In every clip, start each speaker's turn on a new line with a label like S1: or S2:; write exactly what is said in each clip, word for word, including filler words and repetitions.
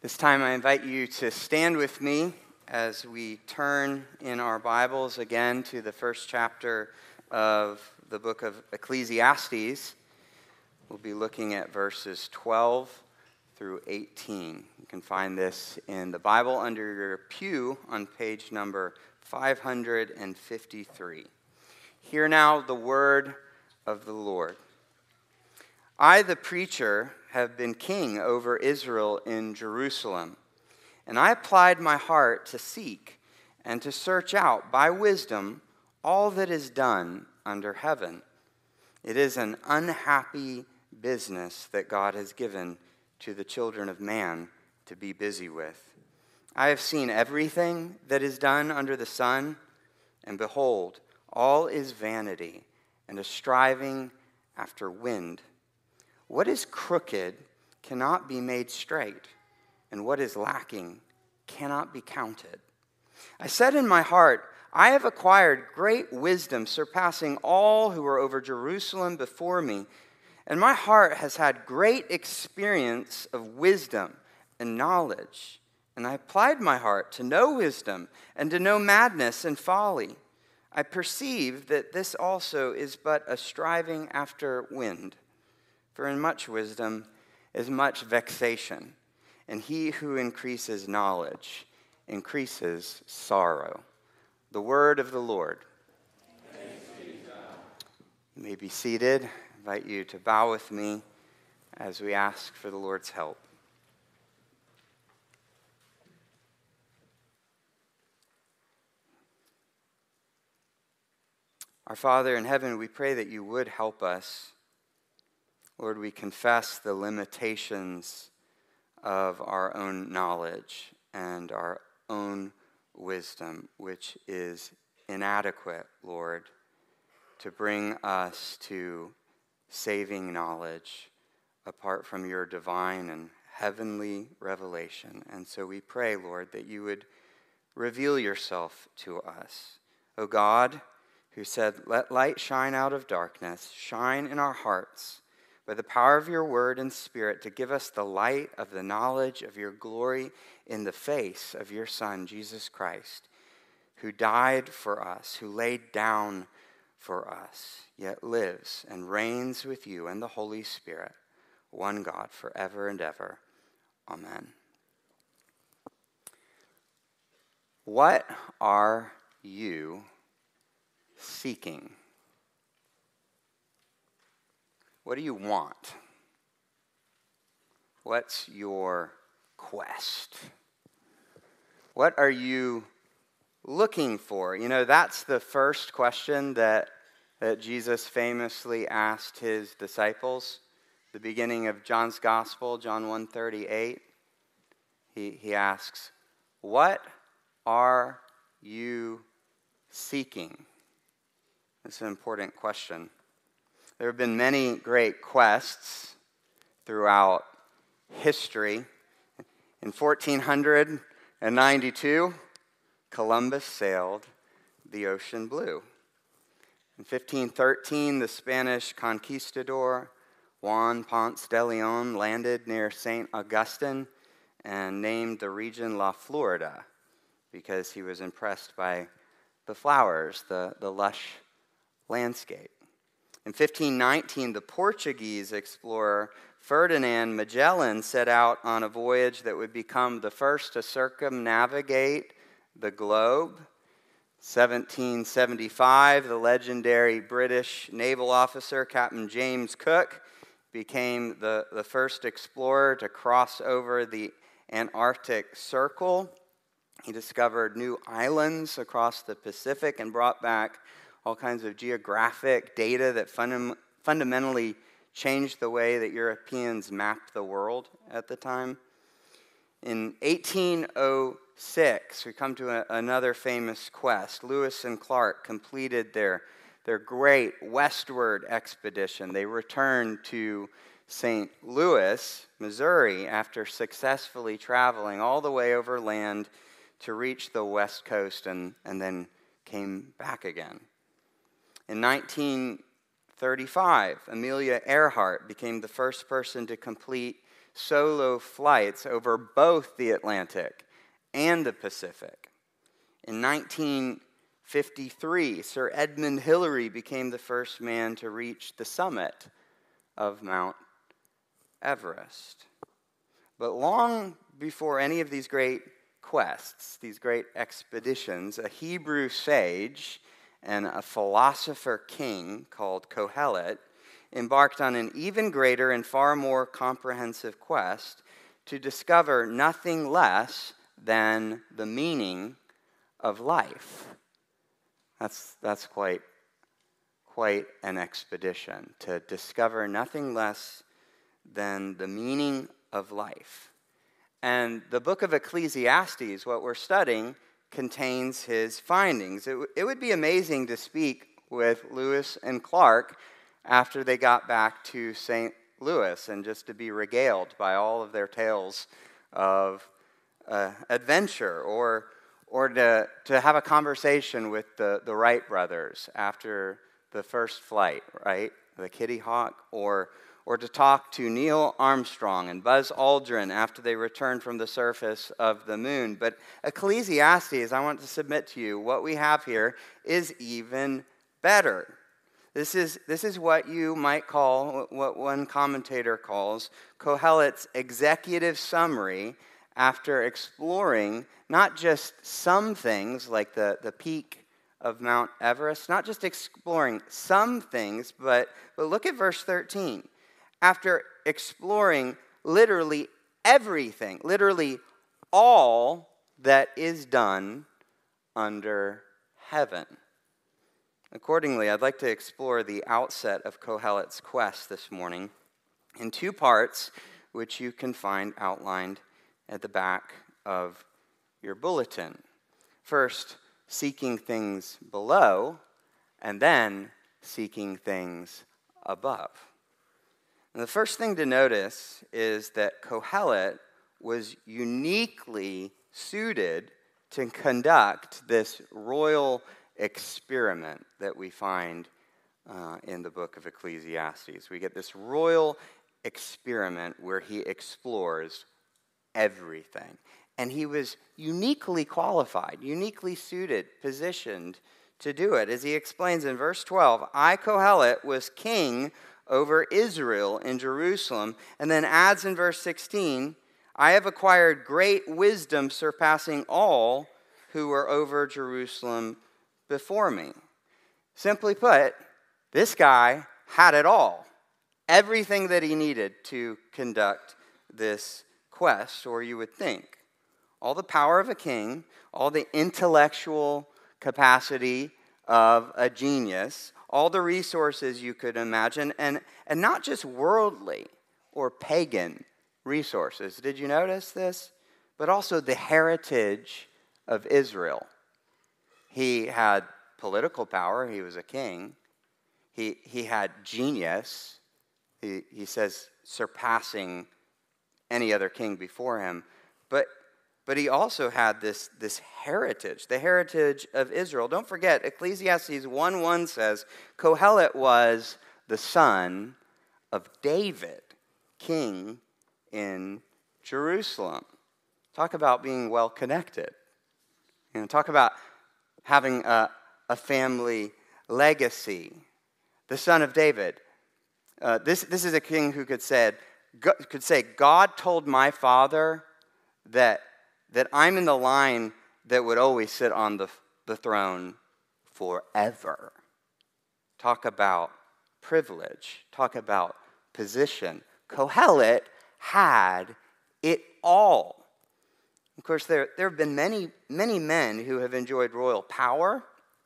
S1: This time I invite you to stand with me as we turn in our Bibles again to the first chapter of the book of Ecclesiastes. We'll be looking at verses twelve through eighteen. You can find this in the Bible under your pew on page number five hundred fifty-three. Hear now the word of the Lord. I, the preacher, have been king over Israel in Jerusalem, and I applied my heart to seek and to search out by wisdom all that is done under heaven. It is an unhappy business that God has given to the children of man to be busy with. I have seen everything that is done under the sun, and behold, all is vanity and a striving after wind. What is crooked cannot be made straight, and what is lacking cannot be counted. I said in my heart, I have acquired great wisdom, surpassing all who were over Jerusalem before me, and my heart has had great experience of wisdom and knowledge. And I applied my heart to know wisdom and to know madness and folly. I perceive that this also is but a striving after wind. For in much wisdom is much vexation, and he who increases knowledge increases sorrow. The word of the Lord.
S2: Thanks be to God.
S1: You may be seated. I invite you to bow with me as we ask for the Lord's help. Our Father in heaven, we pray that you would help us. Lord, we confess the limitations of our own knowledge and our own wisdom, which is inadequate, Lord, to bring us to saving knowledge apart from your divine and heavenly revelation. And so we pray, Lord, that you would reveal yourself to us. O God, who said, let light shine out of darkness, shine in our hearts by the power of your word and spirit to give us the light of the knowledge of your glory in the face of your Son, Jesus Christ, who died for us, who laid down for us, yet lives and reigns with you and the Holy Spirit, one God, forever and ever. Amen. What are you seeking? What do you want? What's your quest? What are you looking for? You know, that's the first question that, that Jesus famously asked his disciples. The beginning of John's Gospel, John one thirty-eight, he, he asks, what are you seeking? It's an important question. There have been many great quests throughout history. In fourteen ninety-two, Columbus sailed the ocean blue. In fifteen thirteen, the Spanish conquistador Juan Ponce de Leon landed near Saint Augustine and named the region La Florida because he was impressed by the flowers, the, the lush landscape. In fifteen nineteen, the Portuguese explorer Ferdinand Magellan set out on a voyage that would become the first to circumnavigate the globe. seventeen seventy-five, the legendary British naval officer Captain James Cook became the, the first explorer to cross over the Antarctic Circle. He discovered new islands across the Pacific and brought back all kinds of geographic data that funda- fundamentally changed the way that Europeans mapped the world at the time. In eighteen oh six, we come to a, another famous quest. Lewis and Clark completed their, their great westward expedition. They returned to Saint Louis, Missouri, after successfully traveling all the way over land to reach the west coast and, and then came back again. In nineteen thirty-five, Amelia Earhart became the first person to complete solo flights over both the Atlantic and the Pacific. In nineteen fifty-three, Sir Edmund Hillary became the first man to reach the summit of Mount Everest. But long before any of these great quests, these great expeditions, a Hebrew sage and a philosopher king called Kohelet embarked on an even greater and far more comprehensive quest to discover nothing less than the meaning of life. That's, that's quite, quite an expedition, to discover nothing less than the meaning of life. And the book of Ecclesiastes, what we're studying, contains his findings. It, w- it would be amazing to speak with Lewis and Clark after they got back to Saint Louis and just to be regaled by all of their tales of uh, adventure, or or to, to have a conversation with the, the Wright brothers after the first flight, right? The Kitty Hawk, or or to talk to Neil Armstrong and Buzz Aldrin after they returned from the surface of the moon. But Ecclesiastes, I want to submit to you, what we have here is even better. This is, this is what you might call, what one commentator calls, Kohelet's executive summary after exploring not just some things like the, the peak of Mount Everest, not just exploring some things, but, but look at verse thirteen. After exploring literally everything, literally all that is done under heaven. Accordingly, I'd like to explore the outset of Kohelet's quest this morning in two parts, which you can find outlined at the back of your bulletin. First, seeking things below, and then seeking things above. And the first thing to notice is that Kohelet was uniquely suited to conduct this royal experiment that we find uh, in the book of Ecclesiastes. We get this royal experiment where he explores everything. And he was uniquely qualified, uniquely suited, positioned to do it. As he explains in verse twelve, I, Kohelet, was king over Israel in Jerusalem, and then adds in verse sixteen, I have acquired great wisdom surpassing all who were over Jerusalem before me. Simply put, this guy had it all. Everything that he needed to conduct this quest, or you would think. All the power of a king, all the intellectual capacity of a genius, all the resources you could imagine, and, and not just worldly or pagan resources. Did you notice this? But also the heritage of Israel. He had political power. He was a king. He, he had genius. He, he says surpassing any other king before him. But But he also had this, this heritage, the heritage of Israel. Don't forget, Ecclesiastes one one says, Kohelet was the son of David, king in Jerusalem. Talk about being well connected. You know, talk about having a, a family legacy. The son of David. Uh, this, this is a king who could, said, could say, God told my father that that I'm in the line that would always sit on the, the throne forever. Talk about privilege. Talk about position. Kohelet had it all. Of course, there, there have been many, many men who have enjoyed royal power,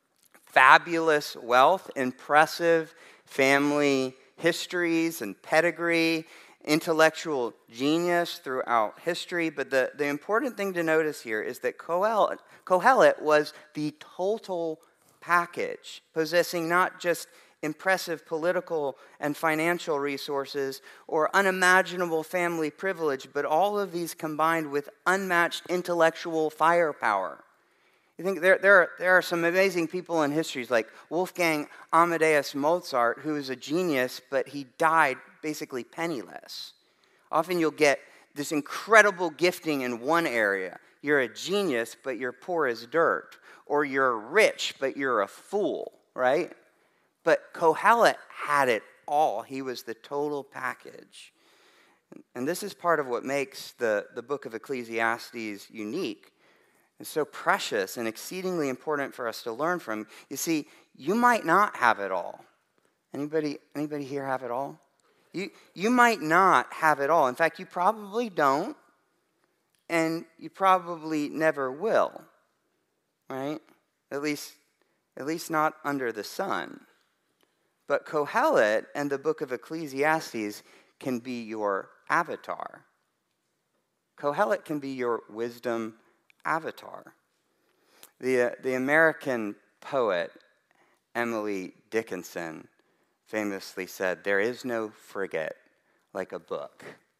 S1: fabulous wealth, impressive family histories and pedigree, intellectual genius throughout history, but the, the important thing to notice here is that Kohelet, Kohelet was the total package, possessing not just impressive political and financial resources or unimaginable family privilege, but all of these combined with unmatched intellectual firepower. You think there, there, are, there are some amazing people in history, like Wolfgang Amadeus Mozart, who was a genius, but he died basically penniless. Often you'll get this incredible gifting in one area. You're a genius, but you're poor as dirt. Or you're rich, but you're a fool, right? But Kohelet had it all. He was the total package. And this is part of what makes the, the book of Ecclesiastes unique. It's so precious and exceedingly important for us to learn from. You see, you might not have it all. Anybody, anybody here have it all? You, you might not have it all. In fact, you probably don't, and you probably never will, right? At least, at least not under the sun. But Kohelet and the book of Ecclesiastes can be your avatar. Kohelet can be your wisdom avatar. The, uh, the American poet Emily Dickinson famously said, "There is no frigate like a book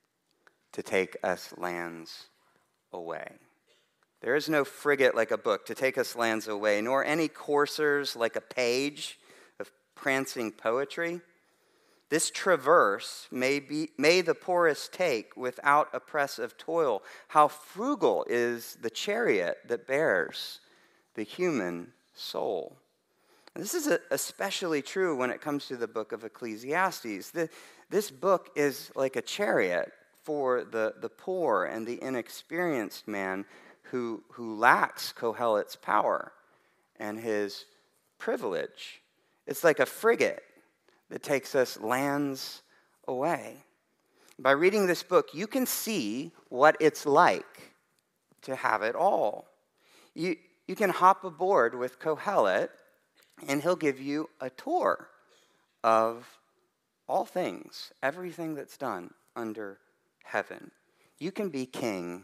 S1: to take us lands away." There is no frigate like a book to take us lands away, nor any coursers like a page of prancing poetry. This traverse may be may the poorest take without oppress of toil. How frugal is the chariot that bears the human soul. And this is especially true when it comes to the book of Ecclesiastes. The, this book is like a chariot for the, the poor and the inexperienced man who, who lacks Kohelet's power and his privilege. It's like a frigate that takes us lands away. By reading this book, you can see what it's like to have it all. You, you can hop aboard with Kohelet, and he'll give you a tour of all things, everything that's done under heaven. You can be king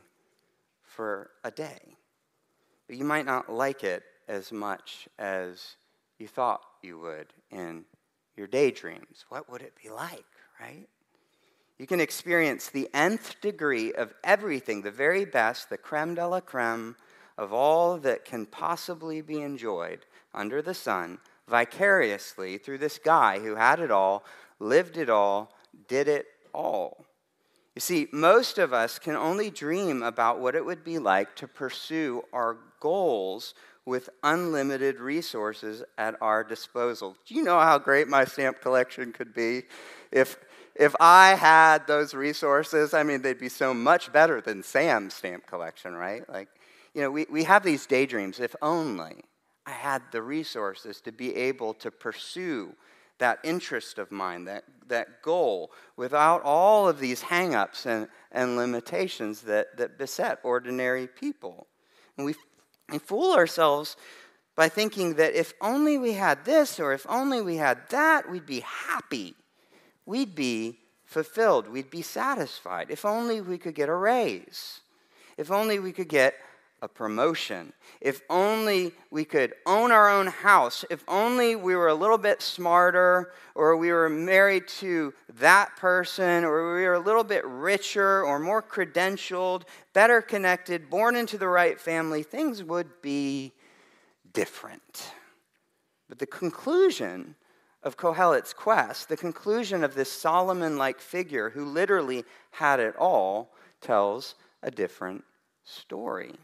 S1: for a day, but you might not like it as much as you thought you would in your daydreams. What would it be like, right? You can experience the nth degree of everything, the very best, the creme de la creme of all that can possibly be enjoyed under the sun, vicariously through this guy who had it all, lived it all, did it all. You see, most of us can only dream about what it would be like to pursue our goals with unlimited resources at our disposal. Do you know how great my stamp collection could be? If, if I had those resources, I mean, they'd be so much better than Sam's stamp collection, right? Like, you know, we, we have these daydreams. If only I had the resources to be able to pursue that interest of mine, that, that goal, without all of these hang-ups and, and limitations that, that beset ordinary people. And we, we fool ourselves by thinking that if only we had this or if only we had that, we'd be happy. We'd be fulfilled. We'd be satisfied. If only we could get a raise. If only we could get a promotion. If only we could own our own house. If only we were a little bit smarter, or we were married to that person, or we were a little bit richer or more credentialed, better connected, born into the right family, things would be different. But the conclusion of Kohelet's quest, the conclusion of this Solomon-like figure who literally had it all, tells a different story.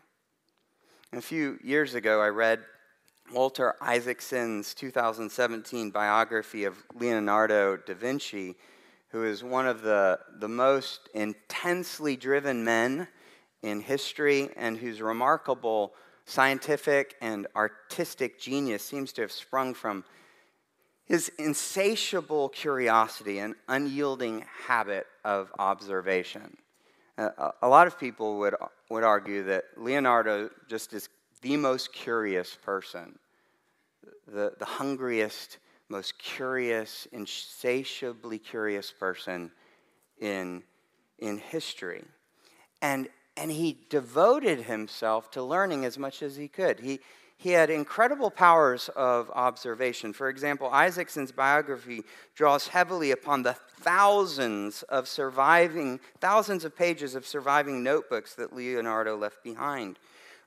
S1: A few years ago, I read Walter Isaacson's two thousand seventeen biography of Leonardo da Vinci, who is one of the, the most intensely driven men in history and whose remarkable scientific and artistic genius seems to have sprung from his insatiable curiosity and unyielding habit of observation. Uh, a lot of people would would argue that Leonardo just is the most curious person, the, the hungriest, most curious, insatiably curious person in, in history. And, and he devoted himself to learning as much as he could. He, he had incredible powers of observation. For example, Isaacson's biography draws heavily upon the thousands of surviving, thousands of pages of surviving notebooks that Leonardo left behind,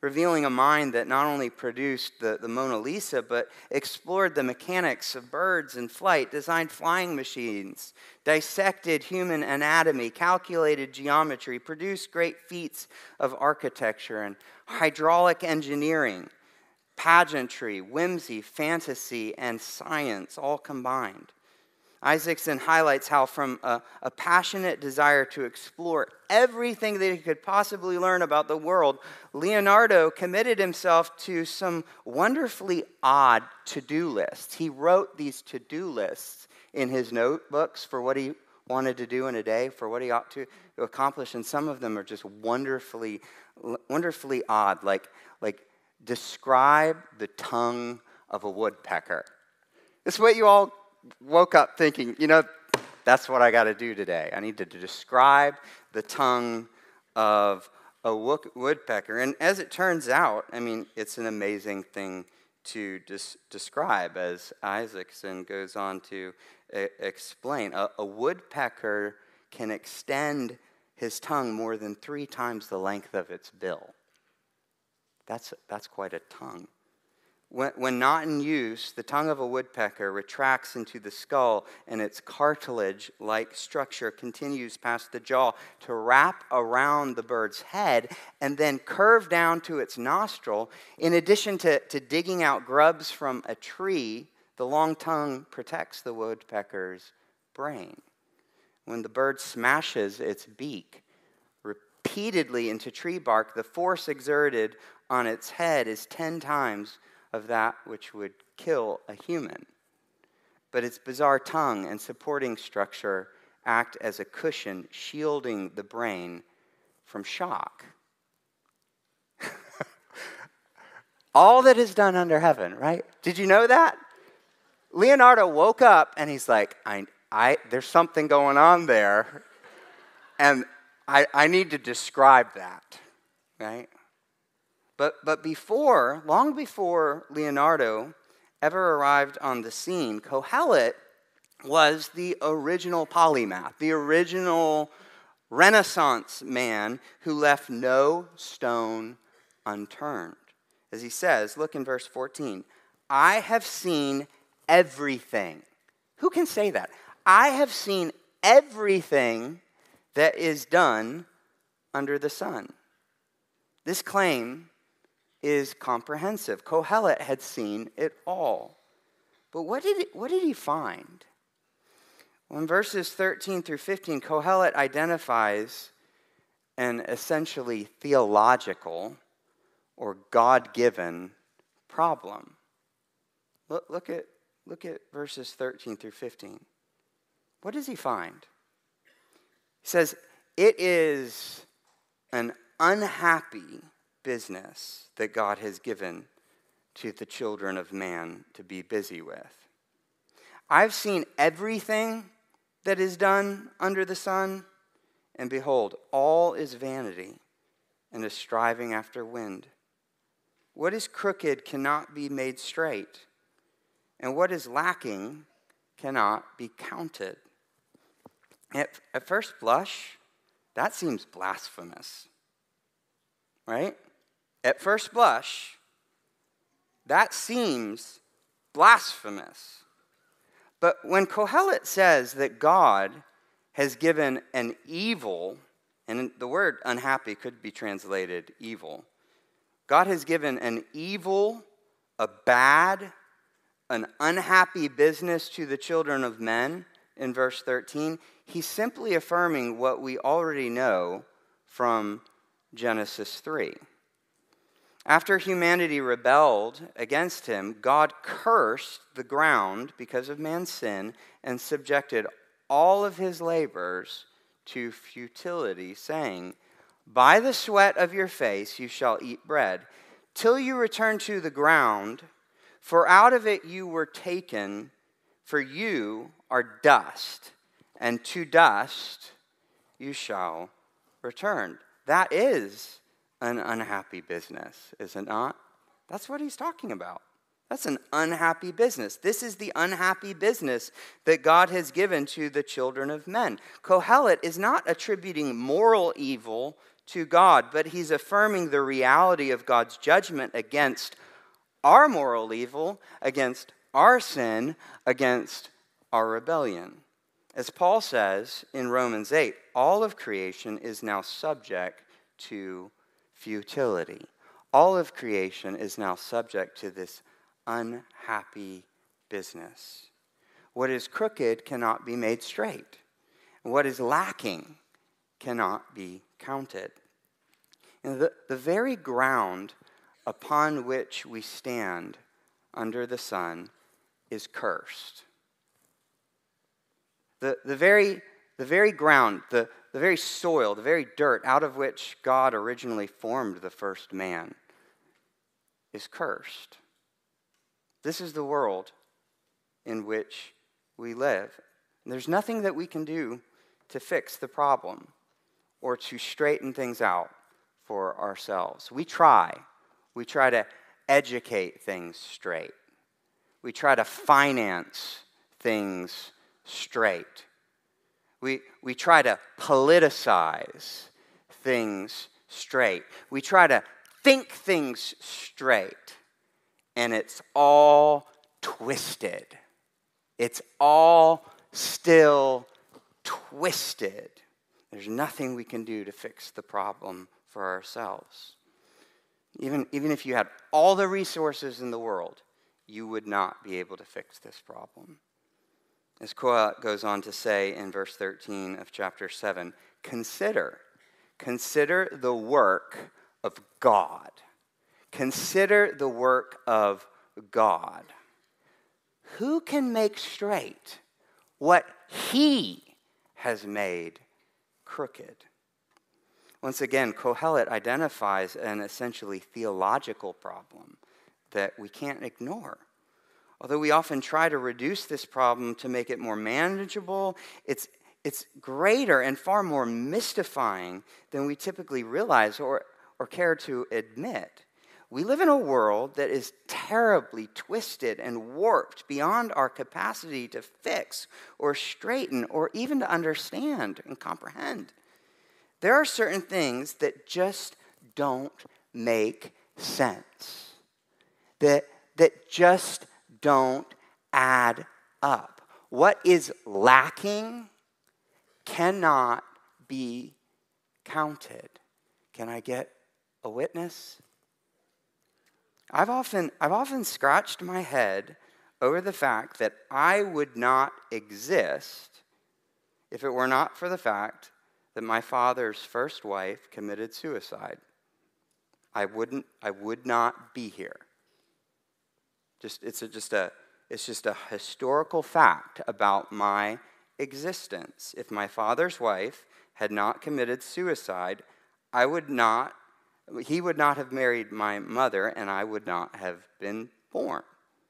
S1: revealing a mind that not only produced the, the Mona Lisa, but explored the mechanics of birds and flight, designed flying machines, dissected human anatomy, calculated geometry, produced great feats of architecture and hydraulic engineering, pageantry, whimsy, fantasy, and science all combined. Isaacson highlights how from a, a passionate desire to explore everything that he could possibly learn about the world, Leonardo committed himself to some wonderfully odd to-do lists. He wrote these to-do lists in his notebooks for what he wanted to do in a day, for what he ought to accomplish, and some of them are just wonderfully, wonderfully odd, like, like describe the tongue of a woodpecker. This is what you all woke up thinking, you know, that's what I got to do today. I need to describe the tongue of a woodpecker. And as it turns out, I mean, it's an amazing thing to des- describe, as Isaacson goes on to uh, explain. A, a woodpecker can extend his tongue more than three times the length of its bill. That's, that's quite a tongue. When, when not in use, the tongue of a woodpecker retracts into the skull, and its cartilage-like structure continues past the jaw to wrap around the bird's head and then curve down to its nostril. In addition to, to digging out grubs from a tree, the long tongue protects the woodpecker's brain. When the bird smashes its beak repeatedly into tree bark, the force exerted on its head is ten times of that which would kill a human. But its bizarre tongue and supporting structure act as a cushion, shielding the brain from shock. All that is done under heaven, right? Did you know that? Leonardo woke up and he's like, I, I, there's something going on there, and I, I need to describe that, right? But, but before, long before Leonardo ever arrived on the scene, Kohelet was the original polymath, the original Renaissance man who left no stone unturned. As he says, look in verse fourteen, I have seen everything. Who can say that? I have seen everything that is done under the sun. This claim is comprehensive. Kohelet had seen it all. But what did, it, what did he find? Well, in verses thirteen through fifteen, Kohelet identifies an essentially theological or God-given problem. Look, look, at, look at verses thirteen through fifteen. What does he find? He says, it is an unhappy business that God has given to the children of man to be busy with. I've seen everything that is done under the sun, and behold, all is vanity and a striving after wind. What is crooked cannot be made straight, and what is lacking cannot be counted. At, at first blush, that seems blasphemous, right? At first blush, that seems blasphemous. But when Kohelet says that God has given an evil, and the word unhappy could be translated evil, God has given an evil, a bad, an unhappy business to the children of men in verse thirteen, he's simply affirming what we already know from Genesis three. After humanity rebelled against him, God cursed the ground because of man's sin and subjected all of his labors to futility, saying, by the sweat of your face you shall eat bread, till you return to the ground, for out of it you were taken, for you are dust, and to dust you shall return. That is an unhappy business, is it not? That's what he's talking about. That's an unhappy business. This is the unhappy business that God has given to the children of men. Kohelet is not attributing moral evil to God, but he's affirming the reality of God's judgment against our moral evil, against our sin, against our rebellion. As Paul says in Romans eight, all of creation is now subject to futility. All of creation is now subject to this unhappy business. What is crooked cannot be made straight. What is lacking cannot be counted. And the, the very ground upon which we stand under the sun is cursed. The, the, very, the very ground, the, the very soil, the very dirt out of which God originally formed the first man is cursed. This is the world in which we live. And there's nothing that we can do to fix the problem or to straighten things out for ourselves. We try. We try to educate things straight. We try to finance things straight. We, we try to politicize things straight. We try to think things straight. And it's all twisted. It's all still twisted. There's nothing we can do to fix the problem for ourselves. Even, even if you had all the resources in the world, you would not be able to fix this problem. As Kohelet goes on to say in verse thirteen of chapter seven, consider, consider the work of God. Consider the work of God. Who can make straight what he has made crooked? Once again, Kohelet identifies an essentially theological problem that we can't ignore. Although we often try to reduce this problem to make it more manageable, it's, it's greater and far more mystifying than we typically realize or, or care to admit. We live in a world that is terribly twisted and warped beyond our capacity to fix or straighten or even to understand and comprehend. There are certain things that just don't make sense, that, that just don't add up. What is lacking cannot be counted. Can I get a witness? I've often, I've often scratched my head over the fact that I would not exist if it were not for the fact that my father's first wife committed suicide. I wouldn't, I would not be here. Just, it's a, just a, it's just a historical fact about my existence. If my father's wife had not committed suicide, I would not, he would not have married my mother, and I would not have been born.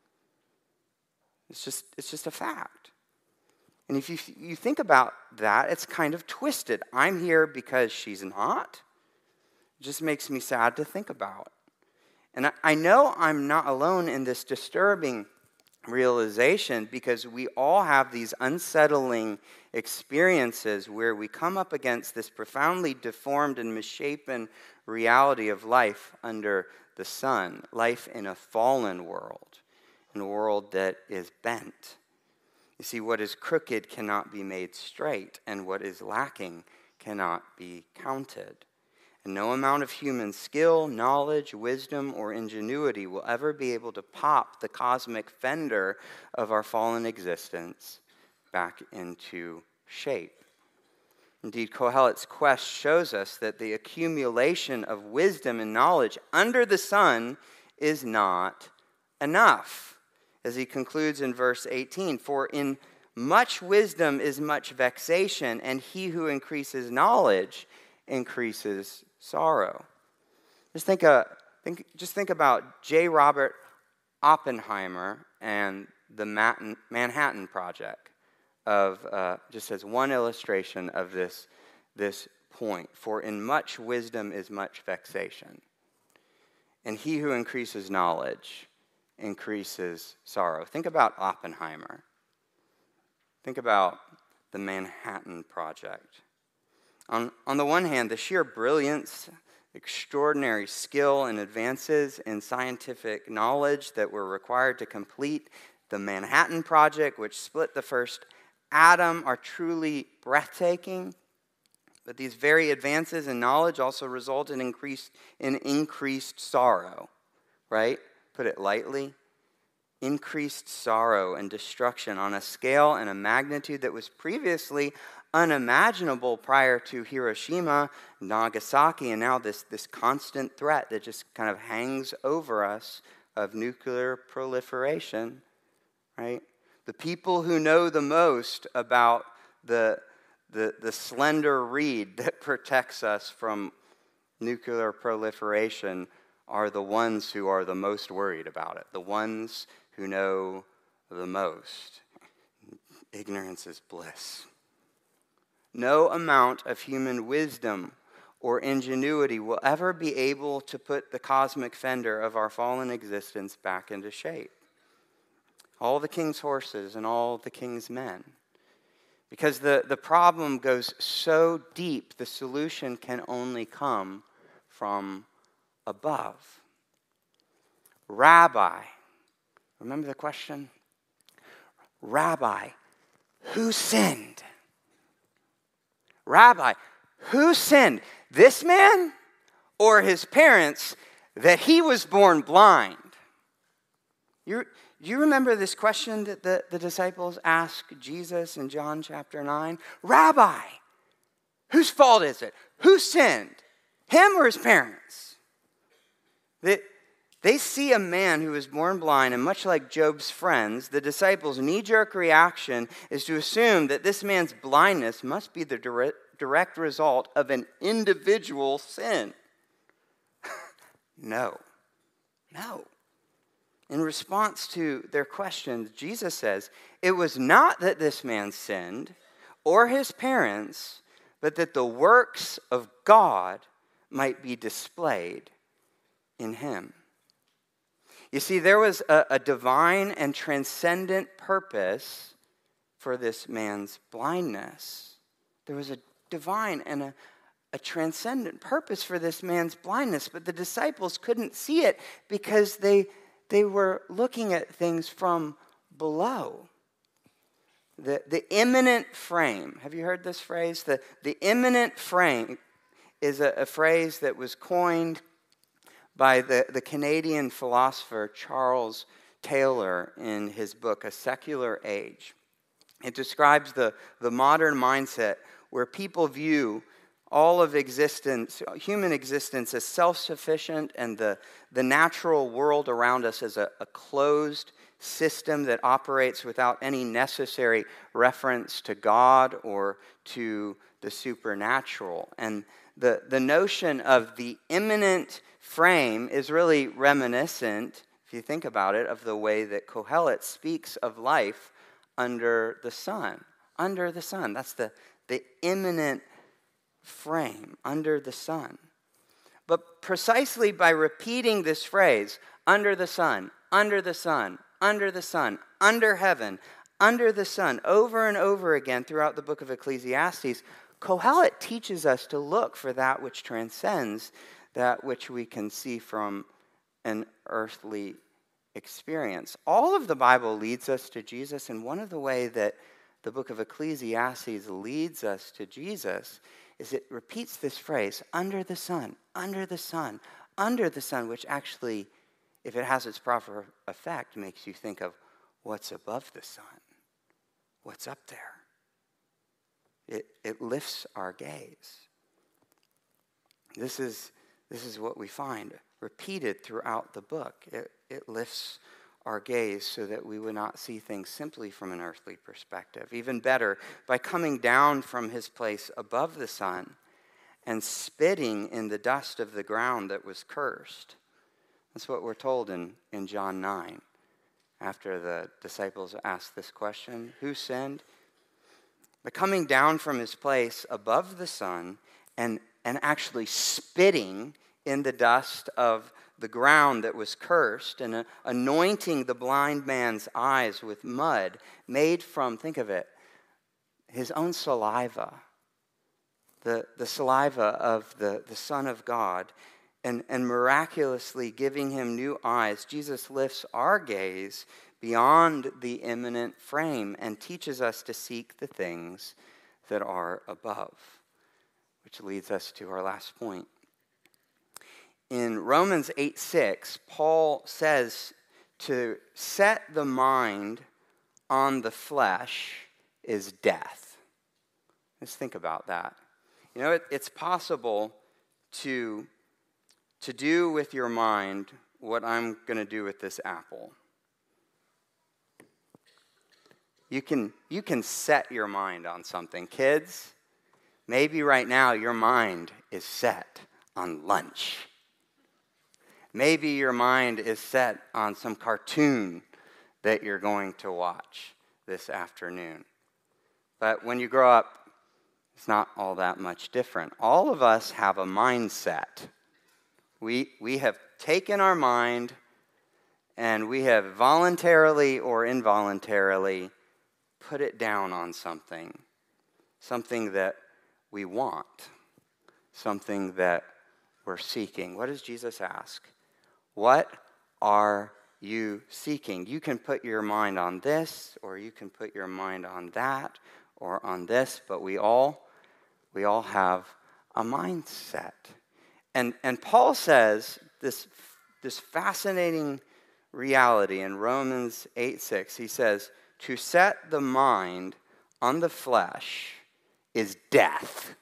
S1: It's just, it's just a fact. And if you, you think about that, it's kind of twisted. I'm here because she's not. It just makes me sad to think about. And I, I know I'm not alone in this disturbing realization, because we all have these unsettling experiences where we come up against this profoundly deformed and misshapen reality of life under the sun, life in a fallen world, in a world that is bent. You see, what is crooked cannot be made straight, and what is lacking cannot be counted. And no amount of human skill, knowledge, wisdom, or ingenuity will ever be able to pop the cosmic fender of our fallen existence back into shape. Indeed, Kohelet's quest shows us that the accumulation of wisdom and knowledge under the sun is not enough. As he concludes in verse eighteen, for in much wisdom is much vexation, and he who increases knowledge increases sorrow. Just think, uh, think, just think about J. Robert Oppenheimer and the Manhattan Project, of uh, just as one illustration of this, this point. For in much wisdom is much vexation, and he who increases knowledge increases sorrow. Think about Oppenheimer. Think about the Manhattan Project. On, on the one hand, the sheer brilliance, extraordinary skill, and advances in scientific knowledge that were required to complete the Manhattan Project, which split the first atom, are truly breathtaking. But these very advances in knowledge also result in increased, in increased sorrow, right? Put it lightly. Increased sorrow and destruction on a scale and a magnitude that was previously unimaginable prior to Hiroshima, Nagasaki, and now this, this constant threat that just kind of hangs over us of nuclear proliferation, right? The people who know the most about the, the, the slender reed that protects us from nuclear proliferation are the ones who are the most worried about it, the ones who know the most. Ignorance is bliss. No amount of human wisdom or ingenuity will ever be able to put the cosmic fender of our fallen existence back into shape. All the king's horses and all the king's men. Because the, the problem goes so deep, the solution can only come from above. Rabbi, remember the question? Rabbi, who sinned? Rabbi, who sinned? This man or his parents that he was born blind? You, do you remember this question that the, the disciples asked Jesus in John chapter nine? Rabbi, whose fault is it? Who sinned? Him or his parents? That they see a man who was born blind, and much like Job's friends, the disciples' knee-jerk reaction is to assume that this man's blindness must be the direct, direct result of an individual sin. No. No. In response to their questions, Jesus says, it was not that this man sinned or his parents, but that the works of God might be displayed in him. You see, there was a, a divine and transcendent purpose for this man's blindness. There was a divine and a, a transcendent purpose for this man's blindness, but the disciples couldn't see it because they, they were looking at things from below. The, the immanent frame. Have you heard this phrase? The, the immanent frame is a, a phrase that was coined by the, the Canadian philosopher Charles Taylor in his book, A Secular Age. It describes the, the modern mindset where people view all of existence, human existence, as self-sufficient and the, the natural world around us as a, a closed system that operates without any necessary reference to God or to the supernatural. And the, the notion of the immanent frame is really reminiscent, if you think about it, of the way that Kohelet speaks of life under the sun. Under the sun. That's the, the immanent frame, under the sun. But precisely by repeating this phrase, under the sun, under the sun, under the sun, under heaven, under the sun, over and over again throughout the book of Ecclesiastes, Kohelet teaches us to look for that which transcends that which we can see from an earthly experience. All of the Bible leads us to Jesus, and one of the ways that the book of Ecclesiastes leads us to Jesus is it repeats this phrase, under the sun, under the sun, under the sun, which actually, if it has its proper effect, makes you think of what's above the sun, what's up there. It, it lifts our gaze. This is This is what we find repeated throughout the book. It, it lifts our gaze so that we would not see things simply from an earthly perspective. Even better, by coming down from his place above the sun and spitting in the dust of the ground that was cursed. That's what we're told in, in John nine. After the disciples asked this question, who sinned? By coming down from his place above the sun and, and actually spitting in the dust of the ground that was cursed and uh, anointing the blind man's eyes with mud made from, think of it, his own saliva. the, the saliva of the, the Son of God, and, and miraculously giving him new eyes, Jesus lifts our gaze beyond the imminent frame and teaches us to seek the things that are above, which leads us to our last point. In Romans eight six, Paul says to set the mind on the flesh is death. Let's think about that. You know, it, it's possible to, to do with your mind what I'm going to do with this apple. You can, you can set your mind on something. Kids, maybe right now your mind is set on lunch. Maybe your mind is set on some cartoon that you're going to watch this afternoon. But when you grow up, it's not all that much different. All of us have a mindset. We, we have taken our mind and we have voluntarily or involuntarily put it down on something, something that we want, something that we're seeking. What does Jesus ask? What are you seeking? You can put your mind on this, or you can put your mind on that, or on this, but we all, we all have a mindset. And, and Paul says this, this fascinating reality in Romans eight six. He says, to set the mind on the flesh is death.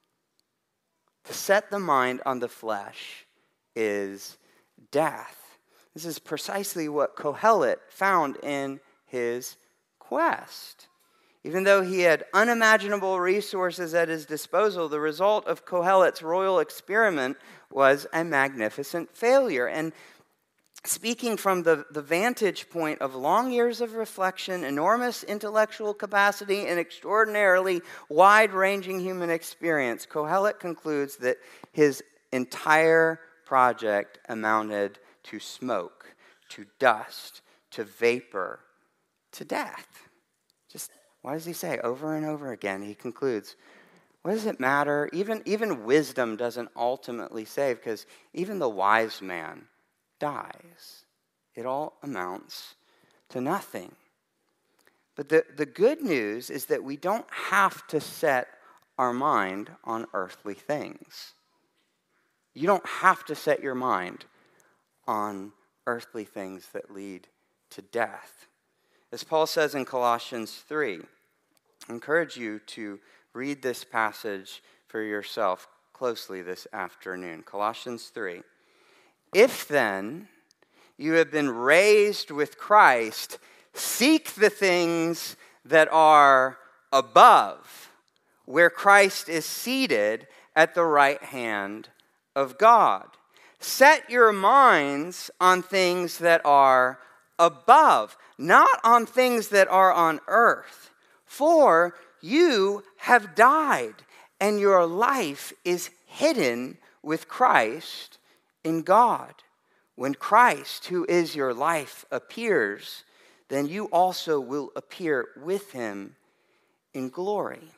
S1: To set the mind on the flesh is death. This is precisely what Kohelet found in his quest. Even though he had unimaginable resources at his disposal, the result of Kohelet's royal experiment was a magnificent failure. And speaking from the, the vantage point of long years of reflection, enormous intellectual capacity, and extraordinarily wide-ranging human experience, Kohelet concludes that his entire project amounted to smoke, to dust, to vapor, to death. Just, what does he say over and over again? He concludes, what does it matter? Even, even wisdom doesn't ultimately save, because even the wise man dies. It all amounts to nothing. But the, the good news is that we don't have to set our mind on earthly things. You don't have to set your mind on earthly things that lead to death. As Paul says in Colossians three, I encourage you to read this passage for yourself closely this afternoon. Colossians three. If then you have been raised with Christ, seek the things that are above, where Christ is seated at the right hand of God. Set your minds on things that are above, not on things that are on earth. For you have died, and your life is hidden with Christ in God. When Christ, who is your life, appears, then you also will appear with him in glory.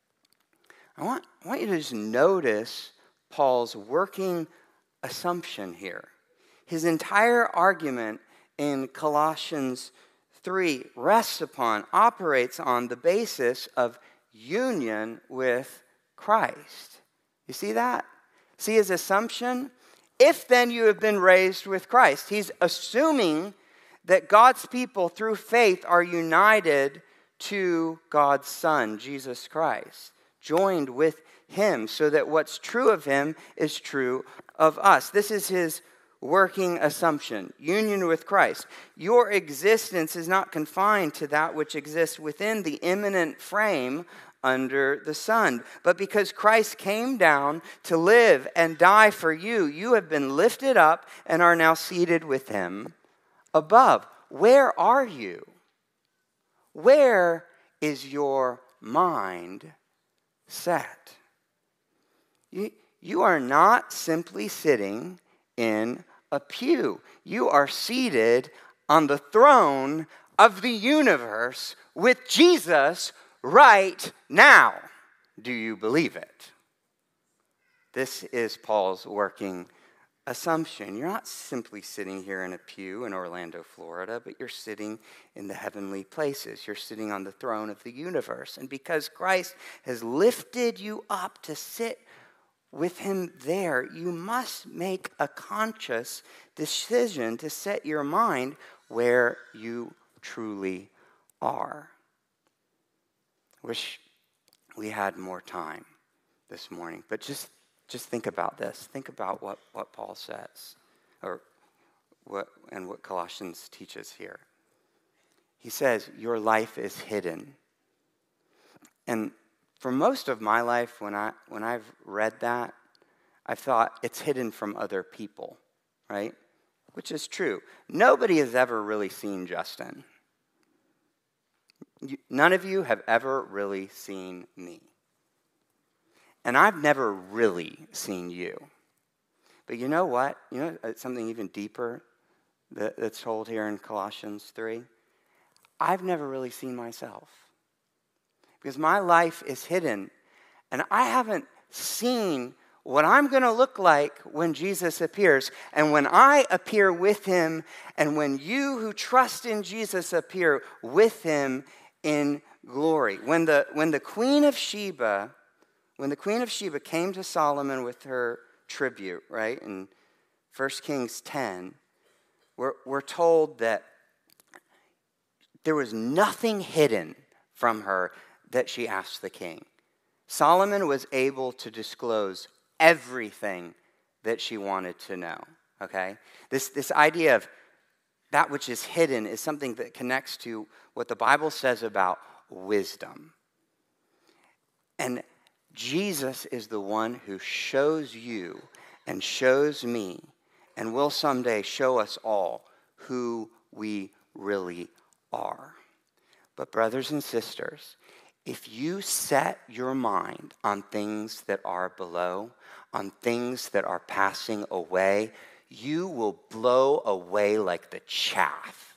S1: I want, I want you to just notice Paul's working assumption here. His entire argument in Colossians three rests upon, operates on the basis of union with Christ. You see that? See his assumption? If then you have been raised with Christ. He's assuming that God's people through faith are united to God's Son, Jesus Christ, joined with him, so that what's true of him is true of us. This is his working assumption, union with Christ. Your existence is not confined to that which exists within the immanent frame under the sun. But because Christ came down to live and die for you, you have been lifted up and are now seated with him above. Where are you? Where is your mind set? You, you are not simply sitting in a pew. You are seated on the throne of the universe with Jesus right now. Do you believe it? this is Paul's working assumption. You're not simply sitting here in a pew in Orlando, Florida, but you're sitting in the heavenly places. You're sitting on the throne of the universe. And because Christ has lifted you up to sit with him there, you must make a conscious decision to set your mind where you truly are. Wish we had more time this morning, but just Just think about this. Think about what, what Paul says, or what and what Colossians teaches here. He says, your life is hidden. And for most of my life, when, I, when I've read that, I've thought it's hidden from other people, right? Which is true. Nobody has ever really seen Justin. You, none of you have ever really seen me. And I've never really seen you. But you know what? You know something even deeper that, that's told here in Colossians three? I've never really seen myself. Because my life is hidden. And I haven't seen what I'm going to look like when Jesus appears. And when I appear with him, and when you who trust in Jesus appear with him in glory. When the, when the Queen of Sheba... When the Queen of Sheba came to Solomon with her tribute, right, in First Kings ten, we're, we're told that there was nothing hidden from her that she asked the king. Solomon was able to disclose everything that she wanted to know, okay? This, this idea of that which is hidden is something that connects to what the Bible says about wisdom. And Jesus is the one who shows you and shows me and will someday show us all who we really are. But brothers and sisters, if you set your mind on things that are below, on things that are passing away, you will blow away like the chaff.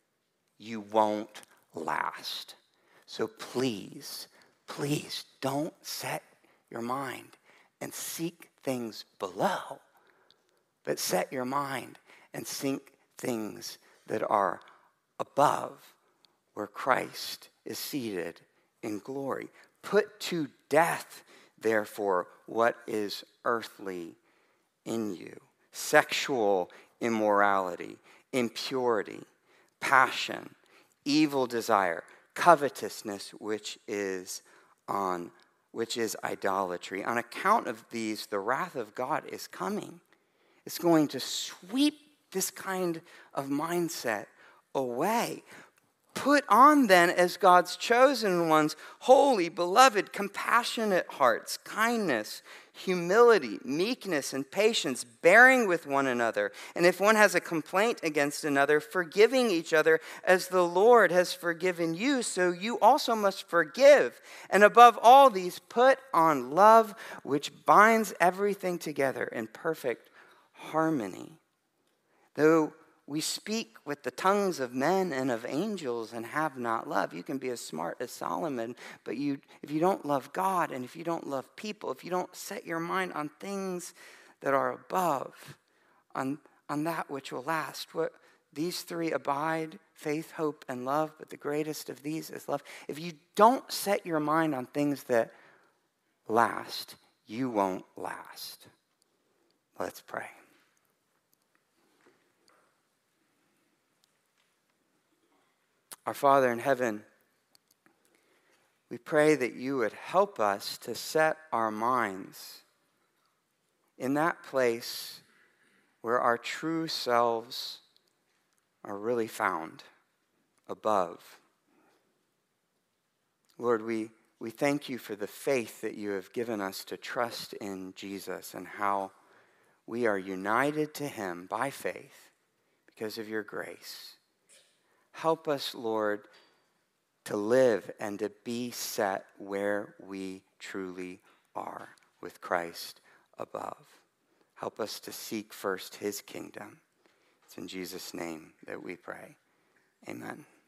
S1: You won't last. So please, please don't set your mind and seek things below, but set your mind and seek things that are above, where Christ is seated in glory. Put to death, therefore, what is earthly in you: sexual immorality, impurity, passion, evil desire, covetousness, which is on which is idolatry. On account of these, the wrath of God is coming. It's going to sweep this kind of mindset away. Put on then, as God's chosen ones, holy, beloved, compassionate hearts, kindness, humility, meekness, and patience, bearing with one another. And if one has a complaint against another, forgiving each other as the Lord has forgiven you, so you also must forgive. And above all these, put on love, which binds everything together in perfect harmony. Though we speak with the tongues of men and of angels and have not love. You can be as smart as Solomon, but you, if you don't love God and if you don't love people, if you don't set your mind on things that are above, on, on that which will last, what these three abide, faith, hope, and love, but the greatest of these is love. If you don't set your mind on things that last, you won't last. Let's pray. Our Father in heaven, we pray that you would help us to set our minds in that place where our true selves are really found, above. Lord, we, we thank you for the faith that you have given us to trust in Jesus and how we are united to him by faith because of your grace. Help us, Lord, to live and to be set where we truly are with Christ above. Help us to seek first his kingdom. It's in Jesus' name that we pray. Amen.